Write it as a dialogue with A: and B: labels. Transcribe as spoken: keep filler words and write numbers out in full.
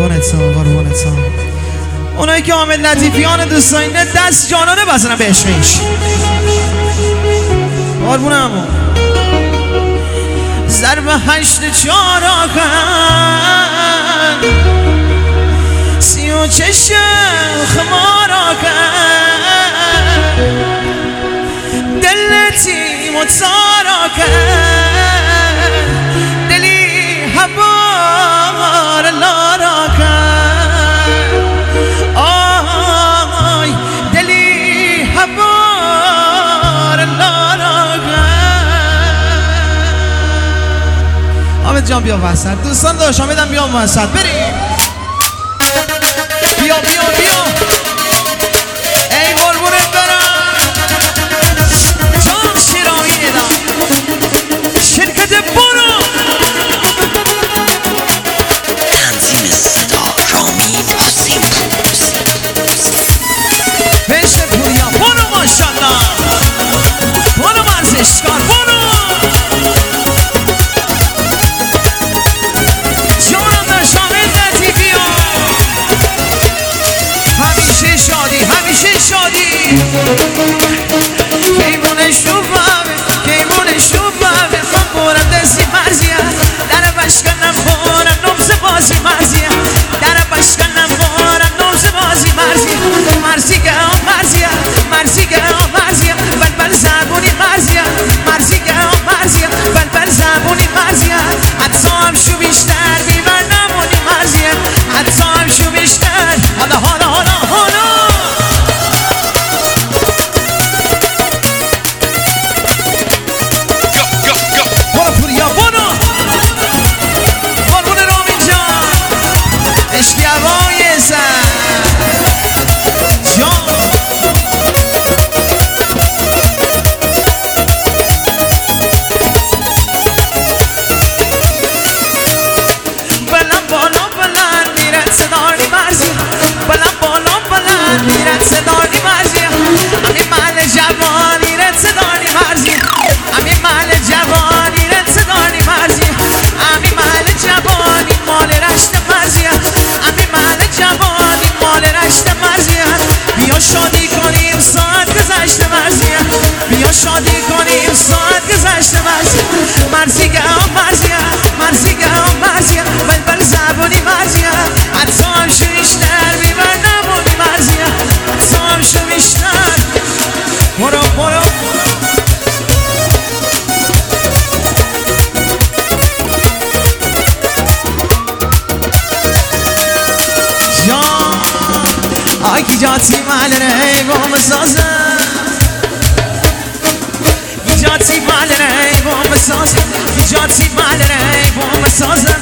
A: قربونت قربونت. اونایی که حامد لطیفیان دوستاینده دست جانانه بزنن به عشقش. قربونم. ضرب هشت چاراکن سی و چشم خماراکن دلتی متساراکن دلی حبار لاراکن آی دلی حبار لاراکن. حامد جان بیا وسط. دوستان داشت حامدم بیا وسط. بریم بیا بیا بیا. ای قربونت برم جان شیرایی دم شرکت برو
B: تنظیم صدا رامین حسین
A: پیش پوریا برو ماشالله برو ورزشکار برو جانم در شامل لطیفیان همیشه شادی همیشه شادی کیمونش رو بابه کیمونش رو بابه من بورم دستی مرزیه در بشکنم بورم نمز بازی مرزیه در بشکنم بورم نمز بازی مرزیه مرزیگه آم مرزیه مرزیگه آم مرزیه بلبل زبونی مرزیه مرزیگه آم مرزیه بلبل زبونی مرزیه حتی هم شو بیشتر بیبر نمونی مرزیه حتی هم شو بیشتر حالا حالا حالا حالا برو پوریا برو قربون رامین جان عشقی هوای زن جان بلند بالا بلند میرد صداری مرزی بلند بالا بلند میرد صداری مرزی امی محل جوانی رد صداری مرزی امی محل جوانی رد صداری مرزی امی محل جوانی مال رشت مرزی امی محل جوانی مال رشت مرزی بیا شادی کنیم ساعت گذشته مرزی بیا شادی کنیم ساعت گذشته مرزی مرزی گم مرزی مرزی گم مرزی بلبل زبونی مرزی حتی هم شو بیشتر بیبر نمونی مرزی حتی هم شو بیشتر برو برو جان آی کی جاتی مال ری بوم سازه کی جاتی مال ری بوم سازه کی جاتی مال ری بوم سازه